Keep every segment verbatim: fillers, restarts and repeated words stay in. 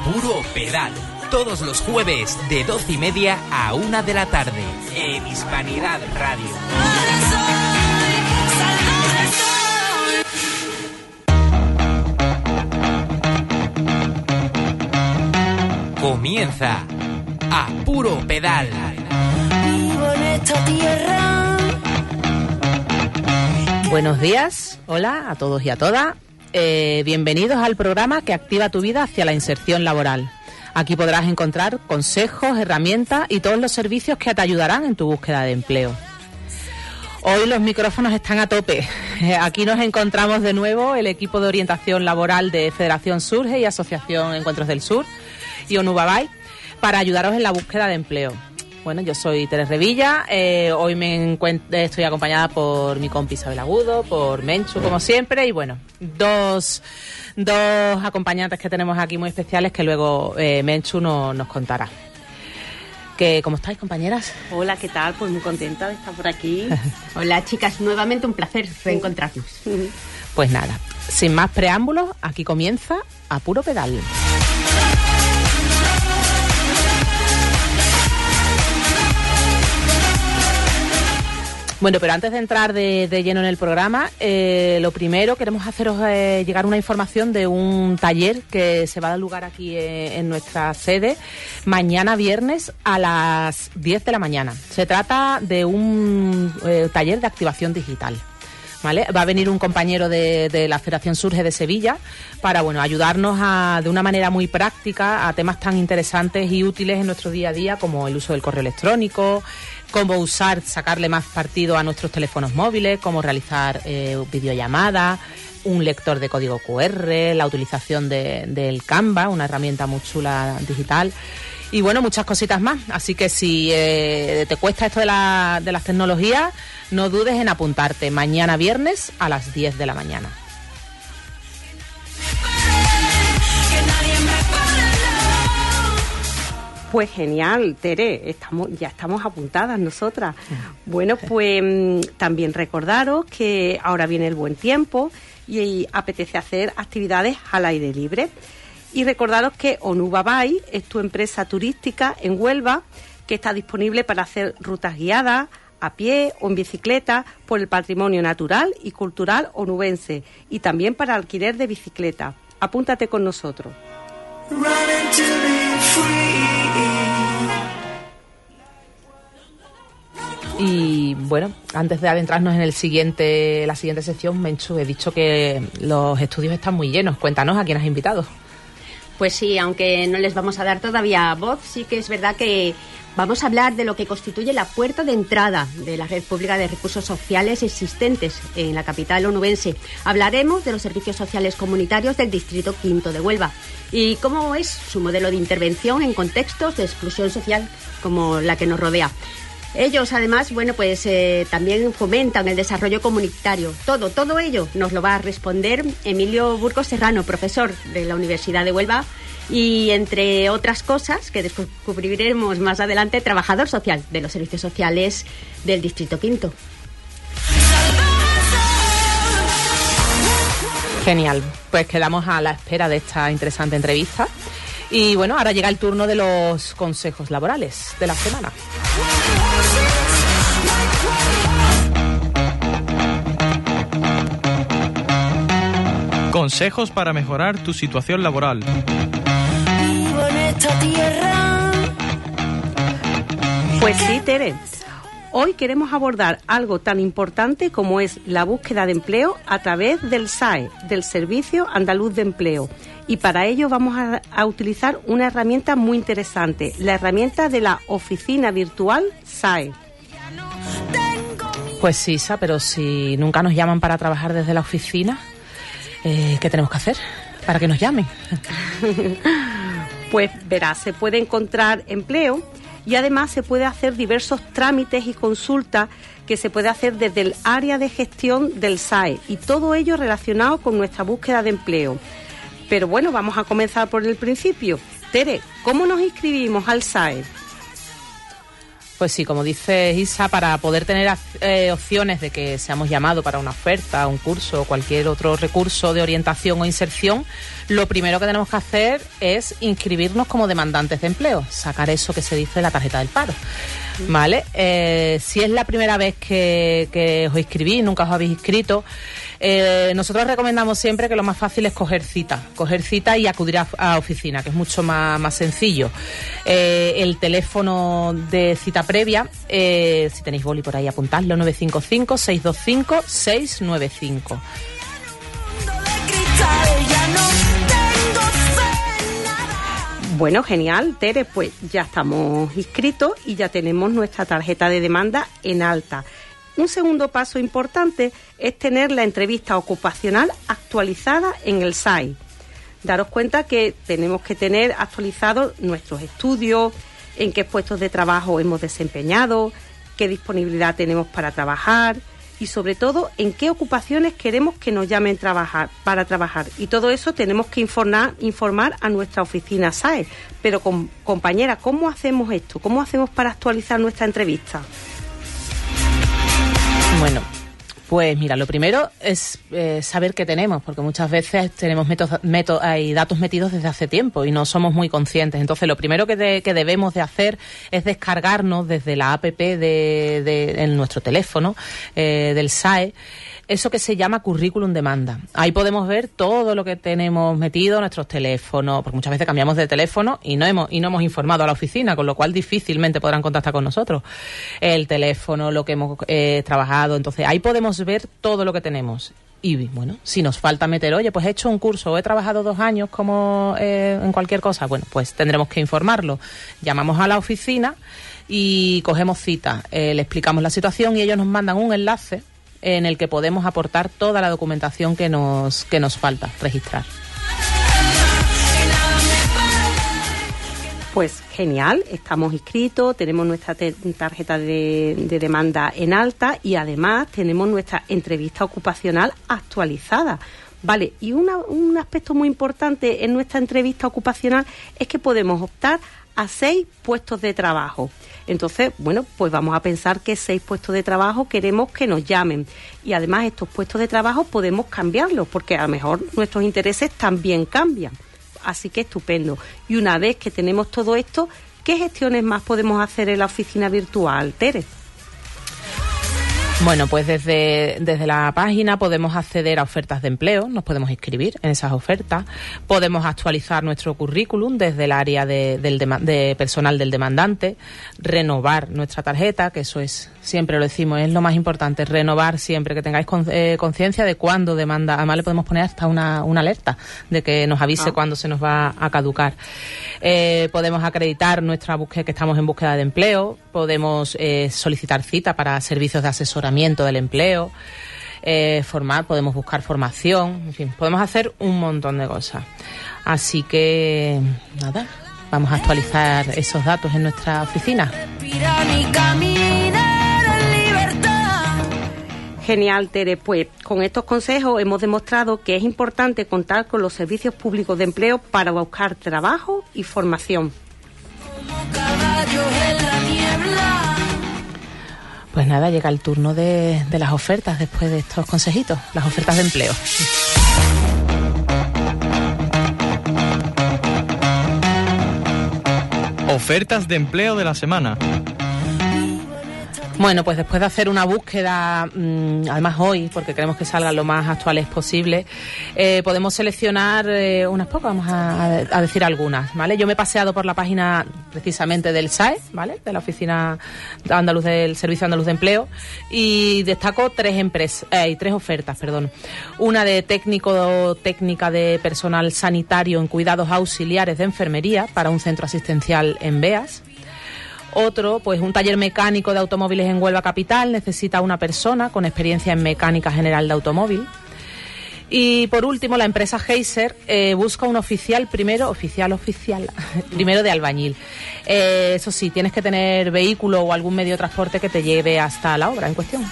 Puro Pedal. Todos los jueves de doce y media a una de la tarde en Hispanidad Radio. Comienza A Puro Pedal. Vivo en esta tierra. Buenos días, hola a todos y a todas. Eh, bienvenidos al programa que activa tu vida hacia la inserción laboral. Aquí podrás encontrar consejos, herramientas y todos los servicios que te ayudarán en tu búsqueda de empleo. Hoy los micrófonos están a tope. Aquí nos encontramos de nuevo el equipo de orientación laboral de Federación Surge y Asociación Encuentros del Sur y Onubabay para ayudaros en la búsqueda de empleo. Bueno, yo soy Teres Revilla, eh, hoy me encuentro, estoy acompañada por mi compi Isabel Agudo, por Menchu como siempre y bueno, dos, dos acompañantes que tenemos aquí muy especiales que luego eh, Menchu no, nos contará. ¿Qué, ¿Cómo estáis, compañeras? Hola, ¿qué tal? Pues muy contenta de estar por aquí. Hola, chicas, nuevamente un placer reencontrarnos. Pues nada, sin más preámbulos, aquí comienza A Puro Pedal. Bueno, pero antes de entrar de, de lleno en el programa, eh, lo primero queremos haceros eh, llegar una información de un taller que se va a dar lugar aquí eh, en nuestra sede mañana viernes a las diez de la mañana. Se trata de un eh, taller de activación digital. ¿Vale? Va a venir un compañero de, de la Federación Surge de Sevilla para bueno, ayudarnos a, de una manera muy práctica a temas tan interesantes y útiles en nuestro día a día como el uso del correo electrónico, cómo usar, sacarle más partido a nuestros teléfonos móviles, cómo realizar eh, videollamadas, un lector de código cu erre, la utilización de, del Canva, una herramienta muy chula digital. Y bueno, muchas cositas más. Así que si eh, te cuesta esto de, la, de las tecnologías, no dudes en apuntarte mañana viernes a las diez de la mañana. Pues genial, Tere, estamos, ya estamos apuntadas nosotras. Bueno, pues también recordaros que ahora viene el buen tiempo y, y apetece hacer actividades al aire libre. Y recordaros que Onubabay es tu empresa turística en Huelva que está disponible para hacer rutas guiadas a pie o en bicicleta por el patrimonio natural y cultural onubense y también para alquiler de bicicleta. Apúntate con nosotros. Y bueno, antes de adentrarnos en el siguiente, la siguiente sección, Menchu, he dicho que los estudios están muy llenos. Cuéntanos a quién has invitado. Pues sí, aunque no les vamos a dar todavía voz, sí que es verdad que vamos a hablar de lo que constituye la puerta de entrada de la red pública de recursos sociales existentes en la capital onubense. Hablaremos de los servicios sociales comunitarios del Distrito Quinto de Huelva y cómo es su modelo de intervención en contextos de exclusión social como la que nos rodea. Ellos, además, bueno, pues eh, también fomentan el desarrollo comunitario. Todo, todo ello nos lo va a responder Emilio Burgos Serrano, profesor de la Universidad de Huelva y, entre otras cosas, que descubriremos más adelante, trabajador social de los servicios sociales del Distrito Quinto. Genial, pues quedamos a la espera de esta interesante entrevista. Y bueno, ahora llega el turno de los consejos laborales de la semana. Consejos para mejorar tu situación laboral. Vivo en esta tierra. Pues sí, Tere. Hoy queremos abordar algo tan importante como es la búsqueda de empleo a través del S A E, del Servicio Andaluz de Empleo. Y para ello vamos a, a utilizar una herramienta muy interesante, la herramienta de la oficina virtual S A E. Pues sí, Isa, pero si nunca nos llaman para trabajar desde la oficina, eh, ¿qué tenemos que hacer para que nos llamen? Pues verás, se puede encontrar empleo y además se puede hacer diversos trámites y consultas que se puede hacer desde el área de gestión del S A E y todo ello relacionado con nuestra búsqueda de empleo. Pero bueno, vamos a comenzar por el principio. Tere, ¿cómo nos inscribimos al S A E? Pues sí, como dice Isa, para poder tener eh, opciones de que seamos llamados para una oferta, un curso o cualquier otro recurso de orientación o inserción, lo primero que tenemos que hacer es inscribirnos como demandantes de empleo, sacar eso que se dice la tarjeta del paro, ¿vale? Eh, si es la primera vez que, que os inscribís, nunca os habéis inscrito, eh, nosotros recomendamos siempre que lo más fácil es coger cita, coger cita y acudir a, a oficina, que es mucho más, más sencillo. Eh, el teléfono de cita previa, eh, si tenéis boli por ahí, apuntadlo, nueve cinco cinco, seis dos cinco, seis nueve cinco. Bueno, genial, Tere, pues ya estamos inscritos y ya tenemos nuestra tarjeta de demanda en alta. Un segundo paso importante es tener la entrevista ocupacional actualizada en el S A I. Daros cuenta que tenemos que tener actualizados nuestros estudios, en qué puestos de trabajo hemos desempeñado, qué disponibilidad tenemos para trabajar y sobre todo en qué ocupaciones queremos que nos llamen trabajar, para trabajar. Y todo eso tenemos que informar, informar a nuestra oficina S A E. Pero com, compañera, ¿cómo hacemos esto? ¿Cómo hacemos para actualizar nuestra entrevista? Bueno, pues mira, lo primero es eh, saber qué tenemos, porque muchas veces tenemos métodos, métodos, hay datos metidos desde hace tiempo y no somos muy conscientes. Entonces, lo primero que, de, que debemos de hacer es descargarnos desde la app de, de, en nuestro teléfono eh, del S A E, eso que se llama currículum demanda. Ahí podemos ver todo lo que tenemos metido en nuestros teléfonos, porque muchas veces cambiamos de teléfono y no hemos y no hemos informado a la oficina, con lo cual difícilmente podrán contactar con nosotros. El teléfono, lo que hemos eh, trabajado, entonces ahí podemos ver todo lo que tenemos. Y bueno, si nos falta meter, oye, pues he hecho un curso o he trabajado dos años como eh, en cualquier cosa, bueno, pues tendremos que informarlo. Llamamos a la oficina y cogemos cita, eh, le explicamos la situación y ellos nos mandan un enlace en el que podemos aportar toda la documentación que nos que nos falta registrar. Pues genial, estamos inscritos, tenemos nuestra te- tarjeta de, de demanda en alta y además tenemos nuestra entrevista ocupacional actualizada. Vale, y una, un aspecto muy importante en nuestra entrevista ocupacional es que podemos optar a seis puestos de trabajo. Entonces, bueno, pues vamos a pensar que seis puestos de trabajo queremos que nos llamen. Y además estos puestos de trabajo podemos cambiarlos, porque a lo mejor nuestros intereses también cambian. Así que estupendo. Y una vez que tenemos todo esto, ¿qué gestiones más podemos hacer en la oficina virtual, Tere? Bueno, pues desde, desde la página podemos acceder a ofertas de empleo, nos podemos inscribir en esas ofertas, podemos actualizar nuestro currículum desde el área de, del dema, de personal del demandante, renovar nuestra tarjeta, que eso es, siempre lo decimos, es lo más importante, renovar siempre, que tengáis con, eh, conciencia de cuándo demanda, además le podemos poner hasta una, una alerta de que nos avise ah. cuándo se nos va a caducar. Eh, podemos acreditar nuestra búsqueda, que estamos en búsqueda de empleo, podemos eh, solicitar cita para servicios de asesoramiento del empleo, eh, formar, podemos buscar formación, en fin, podemos hacer un montón de cosas. Así que, nada, vamos a actualizar esos datos en nuestra oficina. Genial, Tere. Pues con estos consejos hemos demostrado que es importante contar con los servicios públicos de empleo para buscar trabajo y formación. Como caballos en la niebla. Pues nada, llega el turno de, de las ofertas después de estos consejitos, las ofertas de empleo. Ofertas de empleo de la semana. Bueno, pues después de hacer una búsqueda, mmm, además hoy, porque queremos que salgan lo más actuales posible, eh, podemos seleccionar eh, unas pocas, vamos a, a decir algunas, ¿vale? Yo me he paseado por la página precisamente del S A E, ¿vale? De la Oficina Andaluz del Servicio Andaluz de Empleo, y destaco tres empresas, eh, tres ofertas, perdón. Una de técnico técnica de personal sanitario en cuidados auxiliares de enfermería para un centro asistencial en Beas. Otro, pues un taller mecánico de automóviles en Huelva Capital, necesita una persona con experiencia en mecánica general de automóvil. Y por último, la empresa Geyser eh, busca un oficial, primero, oficial, oficial, primero de albañil. Eh, eso sí, tienes que tener vehículo o algún medio de transporte que te lleve hasta la obra en cuestión.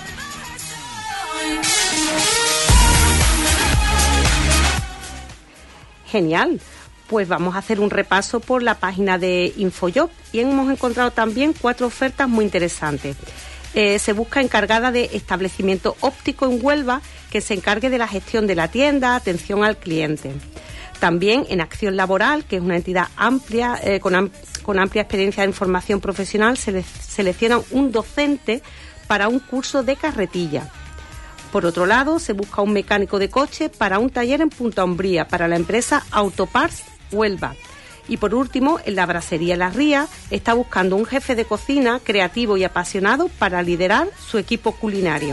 Genial. pues vamos a hacer un repaso por la página de Infojob y hemos encontrado también cuatro ofertas muy interesantes. Eh, se busca encargada de establecimiento óptico en Huelva que se encargue de la gestión de la tienda, atención al cliente. También en Acción Laboral, que es una entidad amplia, eh, con, am- con amplia experiencia en formación profesional, se le- seleccionan un docente para un curso de carretilla. Por otro lado, se busca un mecánico de coche para un taller en Punta Umbría para la empresa Autoparts Huelva. Y por último, en la Brasería La Ría está buscando un jefe de cocina creativo y apasionado para liderar su equipo culinario.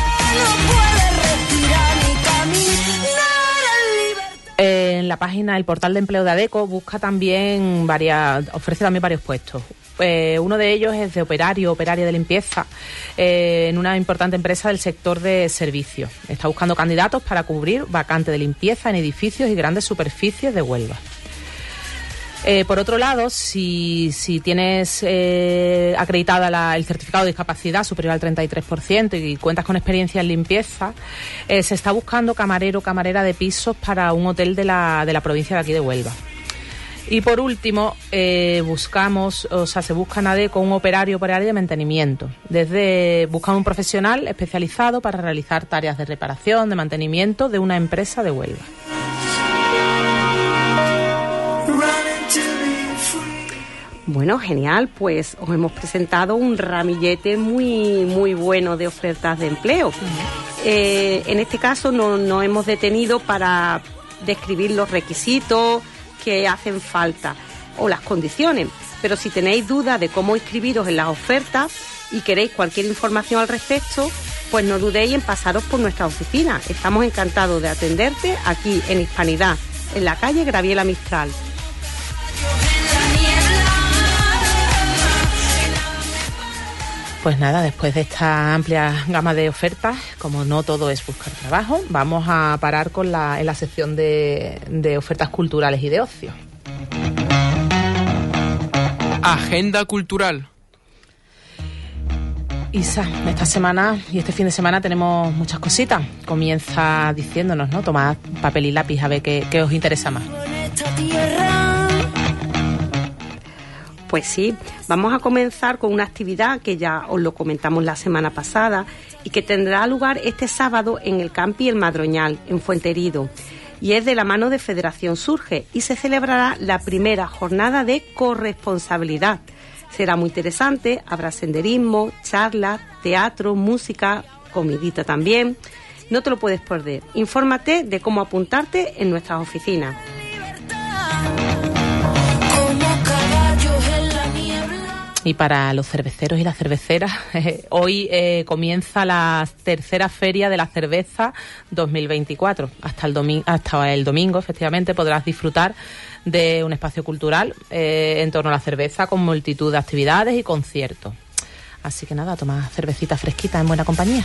En la página, el portal de empleo de ADECO busca también varias, ofrece también varios puestos. Eh, uno de ellos es de operario, operaria de limpieza, eh, en una importante empresa del sector de servicios. Está buscando candidatos para cubrir vacantes de limpieza en edificios y grandes superficies de Huelva. Eh, por otro lado, si, si tienes eh, acreditada la, el certificado de discapacidad superior al treinta y tres por ciento y cuentas con experiencia en limpieza, eh, se está buscando camarero o camarera de pisos para un hotel de la, de la provincia de aquí de Huelva. Y por último, eh, buscamos, o sea, se busca en ADECO un operario operario de mantenimiento. Desde buscan un profesional especializado para realizar tareas de reparación, de mantenimiento de una empresa de Huelva. Bueno, genial, pues os hemos presentado un ramillete muy muy bueno de ofertas de empleo. Uh-huh. Eh, en este caso no nos hemos detenido para describir los requisitos que hacen falta o las condiciones, pero si tenéis dudas de cómo inscribiros en las ofertas y queréis cualquier información al respecto, pues no dudéis en pasaros por nuestra oficina. Estamos encantados de atenderte aquí en Hispanidad, en la calle Graviela Mistral. Pues nada, después de esta amplia gama de ofertas, como no todo es buscar trabajo, vamos a parar con la, en la sección de, de ofertas culturales y de ocio. Agenda cultural. Isa, esta semana y este fin de semana tenemos muchas cositas. Comienza diciéndonos, ¿no? Tomad papel y lápiz a ver qué, qué os interesa más. Pues sí, vamos a comenzar con una actividad que ya os lo comentamos la semana pasada y que tendrá lugar este sábado en el Campi El Madroñal, en Fuenterido. Y es de la mano de Federación Surge y se celebrará la primera jornada de corresponsabilidad. Será muy interesante, habrá senderismo, charlas, teatro, música, comidita también. No te lo puedes perder. Infórmate de cómo apuntarte en nuestras oficinas. Y para los cerveceros y las cerveceras, eh, hoy eh, comienza la tercera feria de la cerveza dos mil veinticuatro. Hasta el, domi- hasta el domingo, efectivamente, podrás disfrutar de un espacio cultural eh, en torno a la cerveza con multitud de actividades y conciertos. Así que nada, toma cervecita fresquita en buena compañía.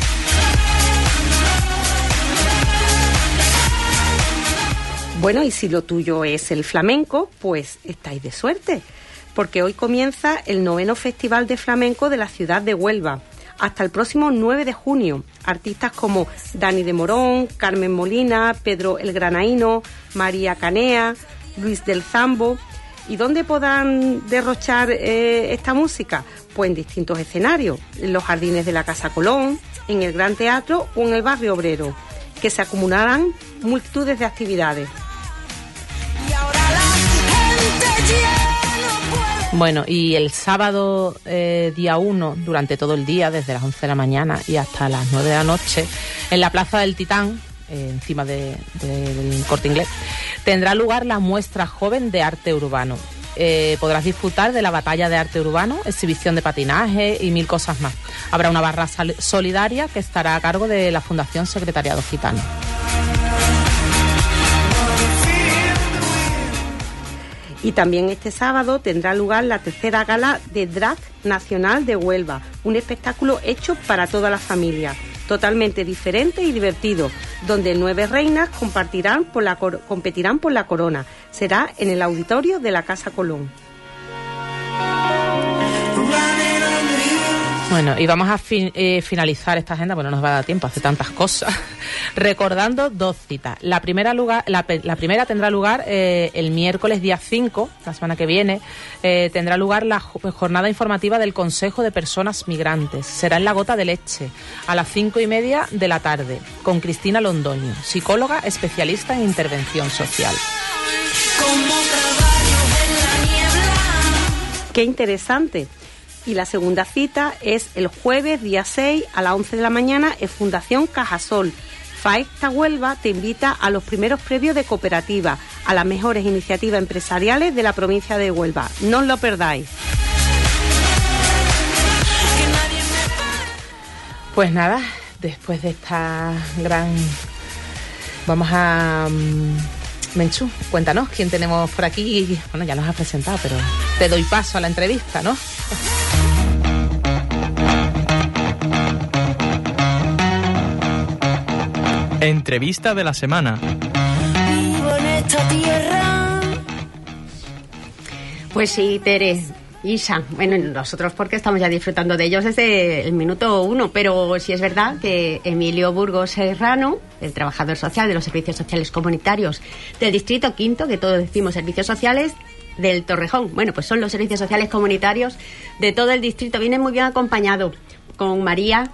Bueno, y si lo tuyo es el flamenco, pues estáis de suerte, porque hoy comienza el noveno Festival de Flamenco de la ciudad de Huelva, hasta el próximo nueve de junio. Artistas como Dani de Morón, Carmen Molina, Pedro el Granaíno, María Canea, Luis del Zambo. ¿Y dónde podrán derrochar eh, esta música? Pues en distintos escenarios, en los jardines de la Casa Colón, en el Gran Teatro o en el Barrio Obrero, que se acumularán multitudes de actividades. Bueno, y el sábado eh, día uno, durante todo el día, desde las once de la mañana y hasta las nueve de la noche, en la Plaza del Titán, eh, encima de, de, del Corte Inglés, tendrá lugar la muestra joven de arte urbano. Eh, podrás disfrutar de la batalla de arte urbano, exhibición de patinaje y mil cosas más. Habrá una barra sal- solidaria que estará a cargo de la Fundación Secretariado Gitano. Y también este sábado tendrá lugar la tercera gala de Drag Nacional de Huelva, un espectáculo hecho para toda la familia, totalmente diferente y divertido, donde nueve reinas compartirán por la cor- competirán por la corona. Será en el auditorio de la Casa Colón. Bueno, Bueno, y vamos a fin, eh, finalizar esta agenda, bueno, nos va a dar tiempo, hace tantas cosas, recordando dos citas. La primera, lugar, la, la primera tendrá lugar eh, el miércoles día cinco, la semana que viene, eh, tendrá lugar la jornada informativa del Consejo de Personas Migrantes. Será en La Gota de Leche, a las cinco y media de la tarde, con Cristina Londoño, psicóloga especialista en intervención social. Qué interesante. Y la segunda cita es el jueves, día seis, a las once de la mañana, en Fundación Cajasol. Faesta Huelva te invita a los primeros premios de cooperativa, a las mejores iniciativas empresariales de la provincia de Huelva. No os lo perdáis. Pues nada, después de esta gran... Vamos a... Menchú, cuéntanos quién tenemos por aquí. Bueno, ya nos has presentado, pero te doy paso a la entrevista, ¿no? Entrevista de la semana. Vivo en esta tierra. Pues sí, Tere, Isa, bueno, nosotros porque estamos ya disfrutando de ellos desde el minuto uno, pero sí es verdad que Emilio Burgos Serrano, el trabajador social de los servicios sociales comunitarios del Distrito Quinto, que todos decimos servicios sociales, del Torrejón. Bueno, pues son los servicios sociales comunitarios de todo el distrito. Viene muy bien acompañado con María,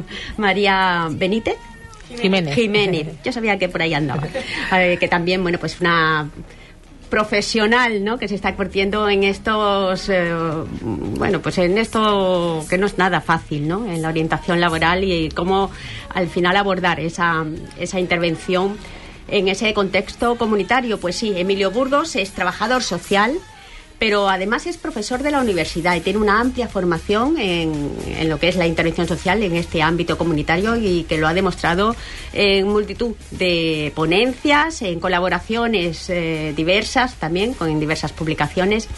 María Benítez. Jiménez. Jiménez. Yo sabía que por ahí andaba. Eh, que también, bueno, pues una profesional, ¿no?, que se está curtiendo en estos, eh, bueno, pues en esto que no es nada fácil, ¿no?, en la orientación laboral y cómo al final abordar esa, esa intervención en ese contexto comunitario. Pues sí, Emilio Burgos es trabajador social, pero además es profesor de la universidad y tiene una amplia formación en, en lo que es la intervención social en este ámbito comunitario y que lo ha demostrado en multitud de ponencias, en colaboraciones eh, diversas también, con diversas publicaciones,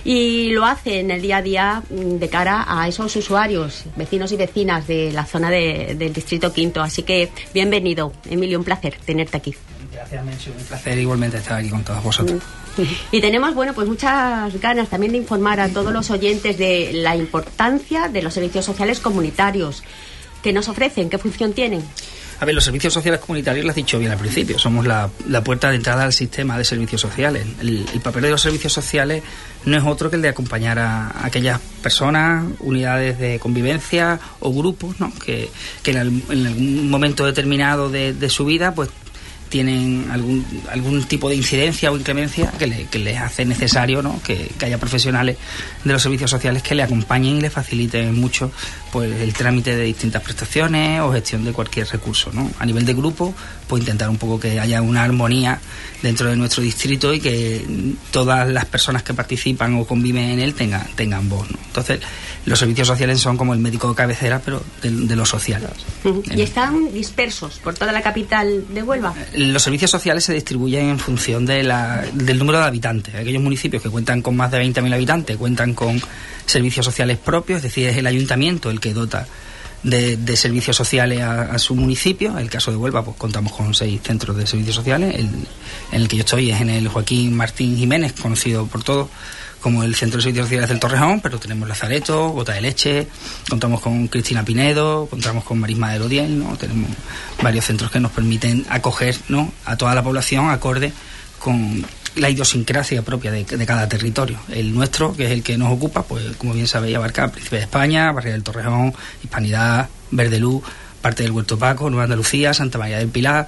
y lo hace en el día a día de cara a esos usuarios, vecinos y vecinas de la zona de, del Distrito Quinto. Así que bienvenido, Emilio, un placer tenerte aquí. Gracias, Menchu, un placer igualmente estar aquí con todos vosotros. Y tenemos, bueno, pues muchas ganas también de informar a todos los oyentes de la importancia de los servicios sociales comunitarios que nos ofrecen, qué función tienen. A ver, los servicios sociales comunitarios, lo has dicho bien al principio, somos la, la puerta de entrada al sistema de servicios sociales. El, el papel de los servicios sociales no es otro que el de acompañar a, a aquellas personas, unidades de convivencia o grupos, ¿no?, que, que en, el, en algún momento determinado de, de su vida, pues tienen algún algún tipo de incidencia o inclemencia que, le, que les hace necesario, ¿no?, que, que haya profesionales de los servicios sociales que le acompañen y le faciliten mucho pues el trámite de distintas prestaciones o gestión de cualquier recurso, ¿no? A nivel de grupo, pues intentar un poco que haya una armonía dentro de nuestro distrito y que todas las personas que participan o conviven en él tengan, tengan voz, ¿no? Entonces, los servicios sociales son como el médico de cabecera, pero de, de lo social. Uh-huh. ¿Y están dispersos por toda la capital de Huelva? Los servicios sociales se distribuyen en función de la, del número de habitantes. Aquellos municipios que cuentan con más de veinte mil habitantes cuentan con servicios sociales propios, es decir, es el ayuntamiento el que dota de, de servicios sociales a, a su municipio. En el caso de Huelva, pues contamos con seis centros de servicios sociales. El, en el que yo estoy es en el Joaquín Martín Jiménez, conocido por todos como el Centro de Servicios Sociales del Torrejón, pero tenemos Lazareto, Gota de Leche, contamos con Cristina Pinedo, contamos con Marisma de Lodiel, ¿no? Tenemos varios centros que nos permiten acoger, ¿no?, a toda la población acorde con la idiosincrasia propia de, de cada territorio. El nuestro, que es el que nos ocupa, pues como bien sabéis, abarca Príncipe de España, Barriga del Torrejón, Hispanidad, Verdeluz, parte del Huerto Paco, Nueva Andalucía, Santa María del Pilar,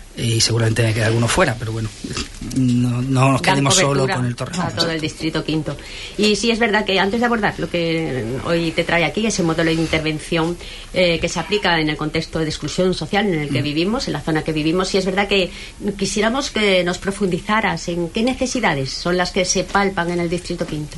y seguramente me queda alguno fuera, pero bueno, no, no nos quedemos solo con el Torrejón. A todo el Distrito Quinto. Y sí es verdad que antes de abordar lo que hoy te trae aquí, ese modelo de intervención eh, que se aplica en el contexto de exclusión social en el que mm. vivimos, en la zona que vivimos, sí es verdad que quisiéramos que nos profundizaras en qué necesidades son las que se palpan en el Distrito Quinto.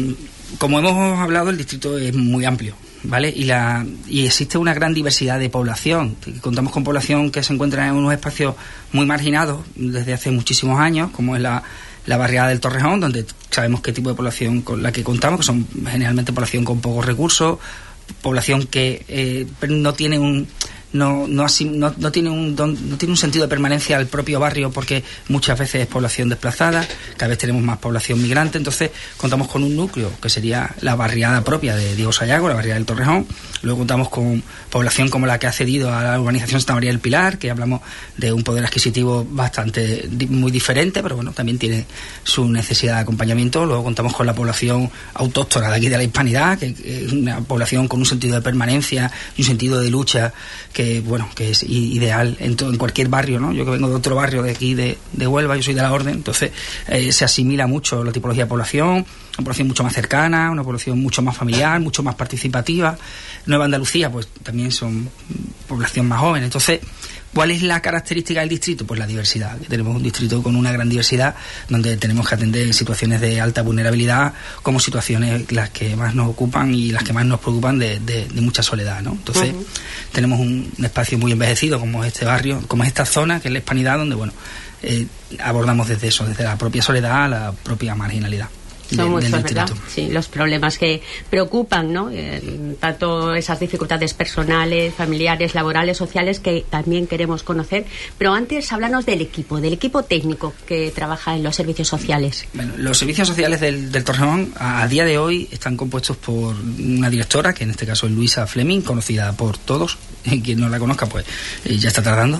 Como hemos hablado, el distrito es muy amplio, ¿vale? Y la y existe una gran diversidad de población. Contamos con población que se encuentra en unos espacios muy marginados desde hace muchísimos años, como es la, la barriada del Torrejón, donde sabemos qué tipo de población con la que contamos, que son generalmente población con pocos recursos, población que eh, no tiene un no no, así, no no tiene un don, no tiene un sentido de permanencia al propio barrio, porque muchas veces es población desplazada, cada vez tenemos más población migrante. Entonces contamos con un núcleo que sería la barriada propia de Diego Sayago, la barriada del Torrejón. Luego contamos con población como la que ha cedido a la urbanización Santa María del Pilar, que hablamos de un poder adquisitivo bastante muy diferente, pero bueno, también tiene su necesidad de acompañamiento. Luego contamos con la población autóctona de aquí de la Hispanidad, que es una población con un sentido de permanencia y un sentido de lucha que, bueno, que es ideal en, todo, en cualquier barrio, ¿no? Yo que vengo de otro barrio de aquí de, de Huelva, yo soy de la Orden, entonces eh, se asimila mucho la tipología de población, una población mucho más cercana, una población mucho más familiar, mucho más participativa. Nueva Andalucía, pues también son población más joven. Entonces, ¿cuál es la característica del distrito? Pues la diversidad, que tenemos un distrito con una gran diversidad, donde tenemos que atender situaciones de alta vulnerabilidad como situaciones las que más nos ocupan y las que más nos preocupan de, de, de mucha soledad, ¿no? Entonces, uh-huh. tenemos un, un espacio muy envejecido como es este barrio, como es esta zona, que es la Hispanidad, donde, bueno, eh, abordamos desde eso, desde la propia soledad a la propia marginalidad. Son muchos, ¿verdad? Sí, los problemas que preocupan, ¿no? Eh, tanto esas dificultades personales, familiares, laborales, sociales, que también queremos conocer. Pero antes, háblanos del equipo, del equipo técnico que trabaja en los servicios sociales. Bueno, los servicios sociales del, del Torrejón a, a día de hoy están compuestos por una directora, que en este caso es Luisa Fleming, conocida por todos. Quien no la conozca, pues eh, ya está tardando.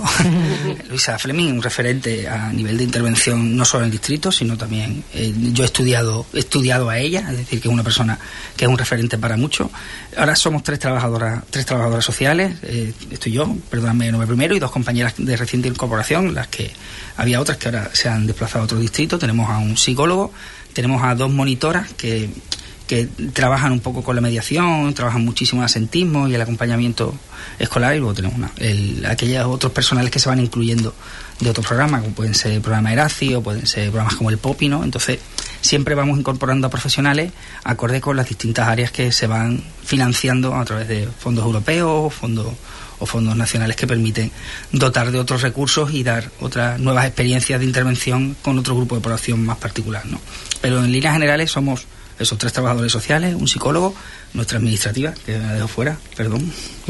Luisa Fleming, un referente a nivel de intervención no solo en el distrito, sino también eh, yo he estudiado he estudiado a ella, es decir, que es una persona que es un referente para mucho. Ahora somos tres trabajadoras tres trabajadoras sociales, eh, estoy yo, perdóname, nombre primero, y dos compañeras de reciente incorporación, las que había otras que ahora se han desplazado a otro distrito. Tenemos a un psicólogo, tenemos a dos monitoras que que trabajan un poco con la mediación, trabajan muchísimo el asentismo y el acompañamiento escolar, y luego tenemos una, el, aquellos otros personales que se van incluyendo de otros programas, como pueden ser el programa Eraci o pueden ser programas como el Popi, ¿no? Entonces siempre vamos incorporando a profesionales acorde con las distintas áreas que se van financiando a través de fondos europeos, fondos o fondos nacionales que permiten dotar de otros recursos y dar otras nuevas experiencias de intervención con otro grupo de población más particular, ¿no? Pero en líneas generales somos esos tres trabajadores sociales, un psicólogo, nuestra administrativa, que me la dejo fuera, perdón,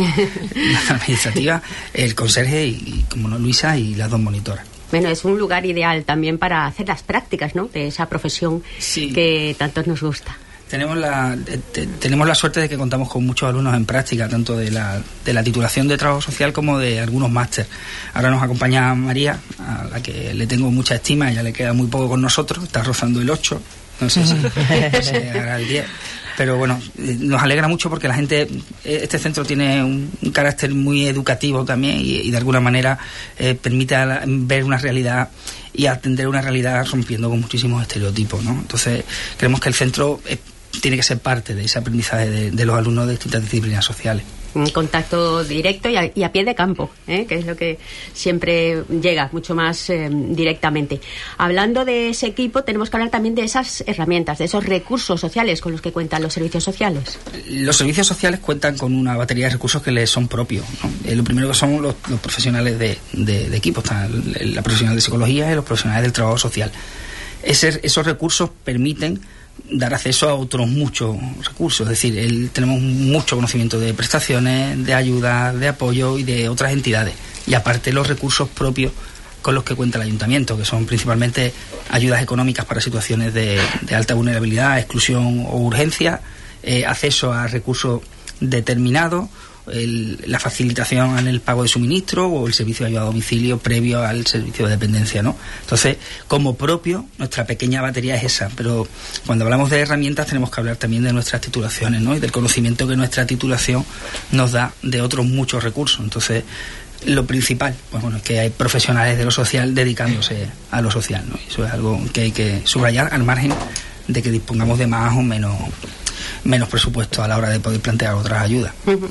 nuestra administrativa, el conserje y, y, como no, Luisa, y las dos monitoras. Bueno, es un lugar ideal también para hacer las prácticas, ¿no?, de esa profesión sí. que tanto nos gusta. Tenemos la te, tenemos la suerte de que contamos con muchos alumnos en práctica, tanto de la de la titulación de trabajo social como de algunos máster. Ahora nos acompaña María, a la que le tengo mucha estima, ella le queda muy poco con nosotros, está rozando el ocho. No sé si se hará el diez. Pero bueno, nos alegra mucho porque la gente, este centro tiene un, un carácter muy educativo también y, y de alguna manera eh, permite a la, ver una realidad y atender una realidad rompiendo con muchísimos estereotipos, ¿no? Entonces creemos que el centro eh, tiene que ser parte de ese aprendizaje de, de los alumnos de distintas disciplinas sociales. Un contacto directo y a, y a pie de campo, ¿eh? que es lo que siempre llega mucho más eh, directamente. Hablando de ese equipo, tenemos que hablar también de esas herramientas, de esos recursos sociales con los que cuentan los servicios sociales. Los servicios sociales cuentan con una batería de recursos que les son propios, ¿no? Eh, lo primero que son los, los profesionales de, de, de equipo, están la profesional de psicología y los profesionales del trabajo social. Ese, esos recursos permiten dar acceso a otros muchos recursos, es decir, el, tenemos mucho conocimiento de prestaciones, de ayuda, de apoyo y de otras entidades, y aparte los recursos propios con los que cuenta el ayuntamiento, que son principalmente ayudas económicas para situaciones de, de alta vulnerabilidad, exclusión o urgencia, eh, acceso a recursos determinados, El, la facilitación en el pago de suministro o el servicio de ayuda a domicilio previo al servicio de dependencia, ¿no? Entonces, como propio, nuestra pequeña batería es esa, pero cuando hablamos de herramientas tenemos que hablar también de nuestras titulaciones, ¿no? Y del conocimiento que nuestra titulación nos da de otros muchos recursos. Entonces, lo principal, pues bueno, es que hay profesionales de lo social dedicándose a lo social, ¿no? Y eso es algo que hay que subrayar, al margen de que dispongamos de más o menos menos presupuesto a la hora de poder plantear otras ayudas. Uh-huh.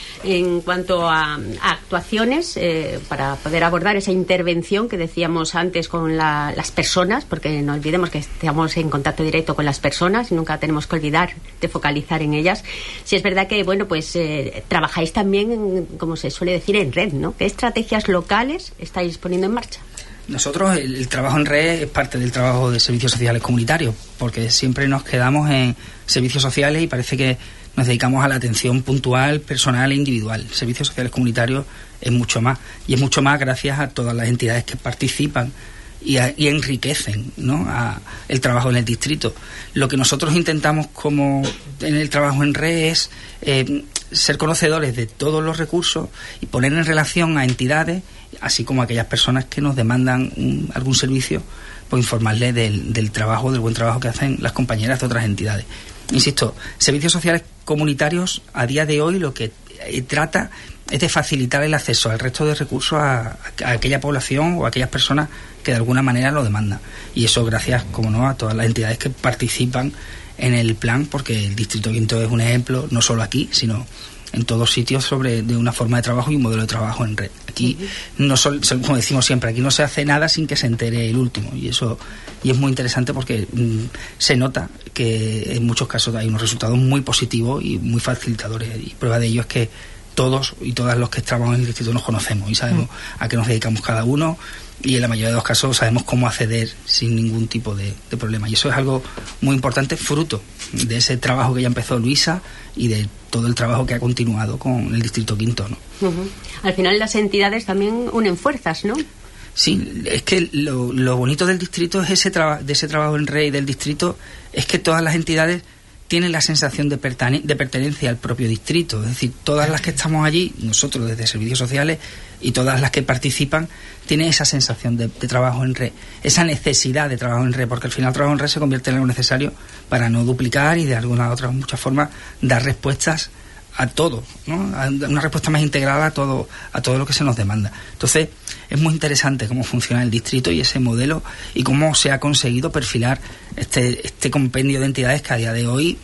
En cuanto a, a actuaciones, eh, para poder abordar esa intervención que decíamos antes con la, las personas, porque no olvidemos que estamos en contacto directo con las personas y nunca tenemos que olvidar de focalizar en ellas. Si es verdad que, bueno, pues eh, trabajáis también, en, como se suele decir, en red, ¿no? ¿Qué estrategias locales estáis poniendo en marcha? Nosotros, el, el trabajo en red es parte del trabajo de servicios sociales comunitarios, porque siempre nos quedamos en servicios sociales y parece que nos dedicamos a la atención puntual, personal e individual. Servicios sociales comunitarios es mucho más, y es mucho más gracias a todas las entidades que participan y, a, y enriquecen, ¿no?, a el trabajo en el distrito. Lo que nosotros intentamos como en el trabajo en red es eh, ser conocedores de todos los recursos y poner en relación a entidades, así como a aquellas personas que nos demandan un, algún servicio, pues informarles del, del trabajo, del buen trabajo que hacen las compañeras de otras entidades. Insisto, servicios sociales comunitarios a día de hoy lo que eh, trata es de facilitar el acceso al resto de recursos a, a aquella población o a aquellas personas que de alguna manera lo demandan. Y eso gracias, como no, a todas las entidades que participan en el plan, porque el Distrito Quinto es un ejemplo, no solo aquí, sino en todos sitios, sobre de una forma de trabajo y un modelo de trabajo en red. Aquí, uh-huh. no sol, como decimos siempre, aquí no se hace nada sin que se entere el último, y eso y es muy interesante porque mm, se nota que en muchos casos hay unos resultados muy positivos y muy facilitadores, y prueba de ello es que todos y todas los que trabajamos en el distrito nos conocemos y sabemos uh-huh. a qué nos dedicamos cada uno, y en la mayoría de los casos sabemos cómo acceder sin ningún tipo de, de problema, y eso es algo muy importante, fruto de ese trabajo que ya empezó Luisa y de todo el trabajo que ha continuado con el Distrito Quinto, ¿no? Uh-huh. Al final las entidades también unen fuerzas, ¿no? Sí, es que lo, lo bonito del distrito es ese traba, de ese trabajo en red del distrito, es que todas las entidades tienen la sensación de, pertane- de pertenencia al propio distrito, es decir, todas las que estamos allí, nosotros desde servicios sociales y todas las que participan, tienen esa sensación de, de trabajo en red, esa necesidad de trabajo en red, porque al final el trabajo en red se convierte en algo necesario para no duplicar y de alguna otra muchas formas dar respuestas a todo, ¿no? A una respuesta más integrada a todo, a todo lo que se nos demanda. Entonces, es muy interesante cómo funciona el distrito y ese modelo y cómo se ha conseguido perfilar este, este compendio de entidades que a día de hoy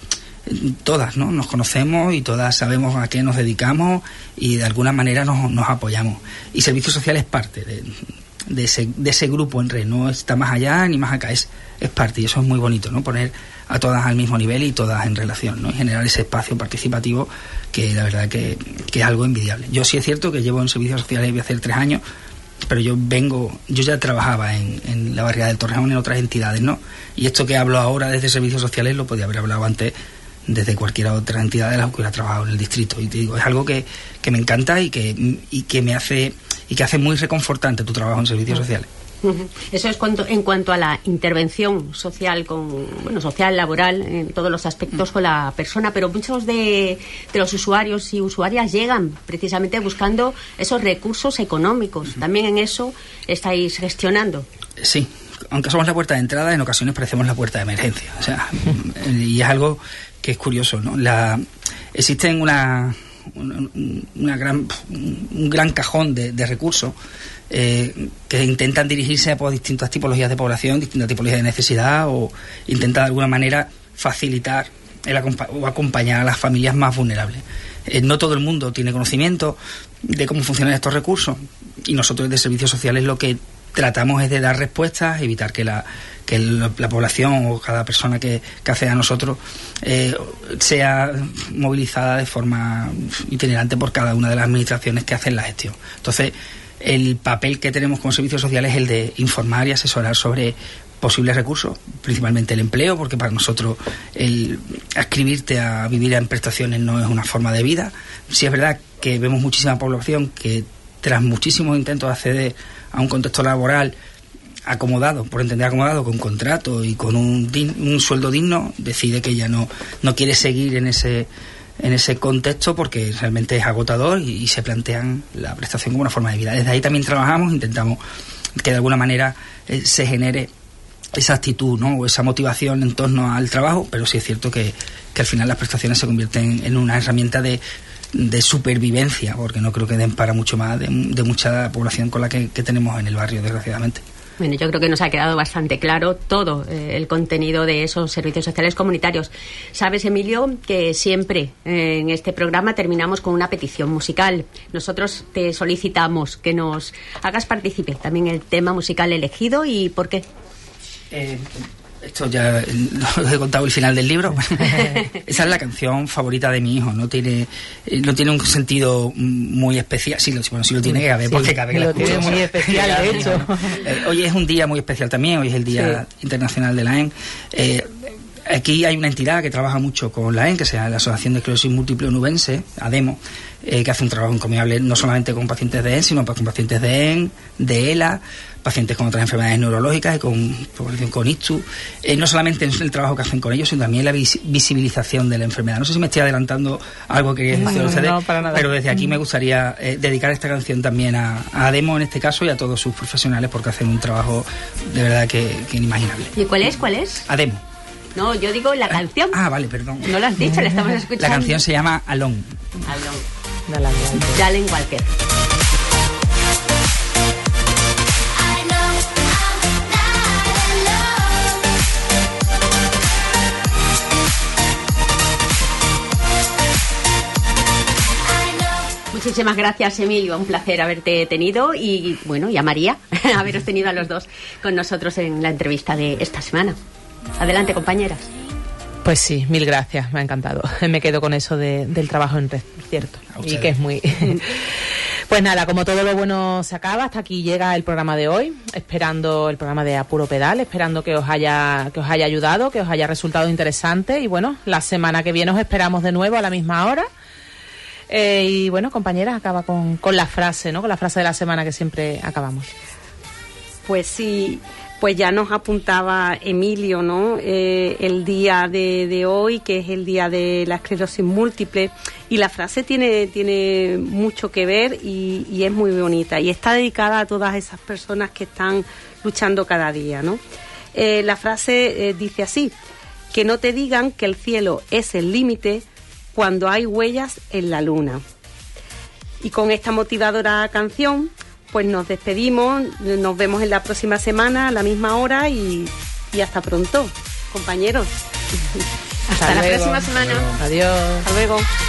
todas, ¿no?, nos conocemos y todas sabemos a qué nos dedicamos y de alguna manera nos, nos apoyamos. Y Servicios Sociales es parte de, de, ese, de ese grupo en red, no está más allá ni más acá, es, es parte, y eso es muy bonito, ¿no?, poner a todas al mismo nivel y todas en relación, ¿no?, y generar ese espacio participativo que la verdad que, que es algo envidiable. Yo sí es cierto que llevo en Servicios Sociales, voy a hacer tres años, pero yo vengo, yo ya trabajaba en, en la barriada del Torreón en otras entidades, ¿no?, y esto que hablo ahora desde Servicios Sociales lo podía haber hablado antes desde cualquier otra entidad de las que hubiera trabajado en el distrito, y te digo, es algo que, que me encanta y que, y que me hace y que hace muy reconfortante tu trabajo en Servicios Sociales. Eso es cuanto, en cuanto a la intervención social, con bueno, social, laboral, en todos los aspectos con la persona, pero muchos de, de los usuarios y usuarias llegan precisamente buscando esos recursos económicos. También en eso estáis gestionando. Sí, aunque somos la puerta de entrada, en ocasiones parecemos la puerta de emergencia. O sea, y es algo que es curioso, ¿no? La, existen una, una, una gran, un gran cajón de, de recursos eh, que intentan dirigirse a pues, distintas tipologías de población, distintas tipologías de necesidad, o intentan de alguna manera facilitar el acompa- o acompañar a las familias más vulnerables. Eh, no todo el mundo tiene conocimiento de cómo funcionan estos recursos, y nosotros desde Servicios Sociales lo que tratamos es de dar respuestas, evitar que la que la, la población o cada persona que, que acceda a nosotros eh, sea movilizada de forma itinerante por cada una de las administraciones que hacen la gestión. Entonces, el papel que tenemos como Servicios Sociales es el de informar y asesorar sobre posibles recursos, principalmente el empleo, porque para nosotros el adscribirte a vivir en prestaciones no es una forma de vida. Sí es verdad que vemos muchísima población que tras muchísimos intentos de acceder a un contexto laboral acomodado, por entender acomodado, con contrato y con un, din, un sueldo digno, decide que ya no, no quiere seguir en ese en ese contexto porque realmente es agotador y, y se plantean la prestación como una forma de vida. Desde ahí también trabajamos, intentamos que de alguna manera eh, se genere esa actitud, ¿no?, o esa motivación en torno al trabajo, pero sí es cierto que, que al final las prestaciones se convierten en una herramienta de de supervivencia, porque no creo que den para mucho más de, de mucha población con la que, que tenemos en el barrio, desgraciadamente. Bueno, yo creo que nos ha quedado bastante claro todo eh, el contenido de esos servicios sociales comunitarios. Sabes, Emilio, que siempre eh, en este programa terminamos con una petición musical. Nosotros te solicitamos que nos hagas partícipe también el tema musical elegido y por qué. Eh, esto ya lo he contado el final del libro. Esa es la canción favorita de mi hijo. No tiene no tiene un sentido muy especial. Sí, lo, bueno, sí lo tiene, que a ver, sí, porque cabe que lo tiene muy especial, de hecho. Eh, hoy es un día muy especial también. Hoy es el Día sí. Internacional de la E N. Eh, Aquí hay una entidad que trabaja mucho con la A E N, que sea la Asociación de Esclerosis Múltiple Onubense, ADEMO, eh, que hace un trabajo encomiable no solamente con pacientes de E N, sino con pacientes de E N, de ELA, pacientes con otras enfermedades neurológicas y con población con ictus. Eh, no solamente en el trabajo que hacen con ellos, sino también la vis- visibilización de la enfermedad. No sé si me estoy adelantando algo que quería decir no, ustedes, no, para nada. pero desde aquí me gustaría eh, dedicar esta canción también a, a ADEMO en este caso y a todos sus profesionales, porque hacen un trabajo de verdad que, que inimaginable. ¿Y cuál es? ¿Cuál es? ADEMO. No, yo digo la canción. Ah, vale, perdón. No lo has dicho, la estamos escuchando. La canción se llama Alone. Alone. Dale, dale. de Alan Walker. Muchísimas gracias, Emilio, un placer haberte tenido y bueno, y a María, haberos tenido a los dos con nosotros en la entrevista de esta semana. Adelante, compañeras. Pues sí, mil gracias, me ha encantado. Me quedo con eso de, del trabajo en red, cierto, y que es muy... Pues nada, como todo lo bueno se acaba, hasta aquí llega el programa de hoy, esperando el programa de A Puro Pedal, esperando que os haya que os haya ayudado, que os haya resultado interesante y bueno, la semana que viene os esperamos de nuevo a la misma hora. Eh, y bueno, compañeras, acaba con, con la frase, ¿no? Con la frase de la semana que siempre acabamos. Pues sí, pues ya nos apuntaba Emilio, ¿no? Eh, el día de, de hoy, que es el día de la esclerosis múltiple, y la frase tiene, tiene mucho que ver y, y es muy bonita, y está dedicada a todas esas personas que están luchando cada día, ¿no? Eh, la frase eh, dice así: que no te digan que el cielo es el límite cuando hay huellas en la luna. Y con esta motivadora canción, pues nos despedimos, nos vemos en la próxima semana a la misma hora y, y hasta pronto, compañeros. Hasta, hasta la próxima semana. Adiós. Hasta luego.